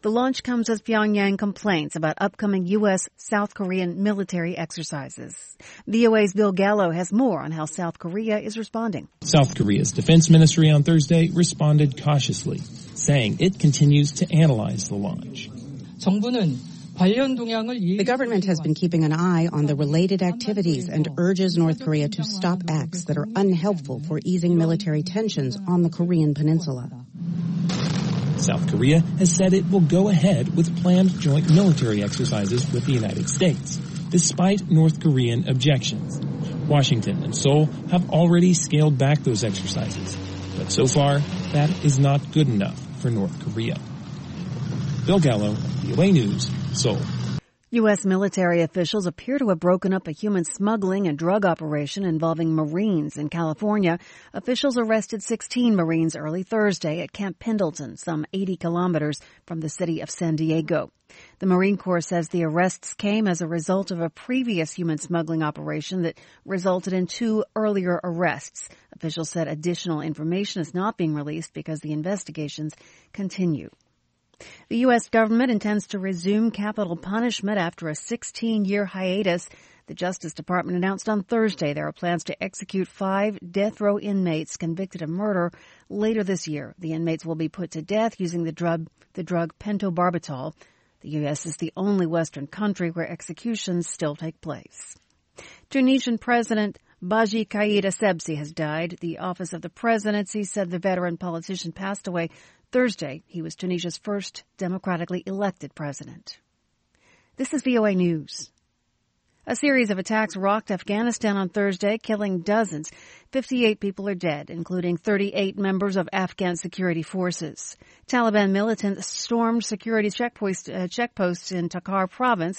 The launch comes as Pyongyang complains about upcoming U.S.-South Korean military exercises. VOA's Bill Gallo has more on how South Korea is responding. South Korea's defense ministry on Thursday responded cautiously, saying it continues to analyze the launch. The government has been keeping an eye on the related activities and urges North Korea to stop acts that are unhelpful for easing military tensions on the Korean peninsula. South Korea has said it will go ahead with planned joint military exercises with the United States, despite North Korean objections. Washington and Seoul have already scaled back those exercises, but so far, that is not good enough for North Korea. Bill Gallo, VOA News, Seoul. U.S. military officials appear to have broken up a human smuggling and drug operation involving Marines in California. Officials arrested 16 Marines early Thursday at Camp Pendleton, some 80 kilometers from the city of San Diego. The Marine Corps says the arrests came as a result of a previous human smuggling operation that resulted in 2 earlier arrests. Officials said additional information is not being released because the investigations continue. The U.S. government intends to resume capital punishment after a 16-year hiatus. The Justice Department announced on Thursday there are plans to execute 5 death row inmates convicted of murder later this year. The inmates will be put to death using the drug pentobarbital. The U.S. is the only Western country where executions still take place. Tunisian President Baji Caid Essebsi has died. The Office of the Presidency said the veteran politician passed away Thursday. He was Tunisia's first democratically elected president. This is VOA News. A series of attacks rocked Afghanistan on Thursday, killing dozens. 58 people are dead, including 38 members of Afghan security forces. Taliban militants stormed security checkposts in Takhar province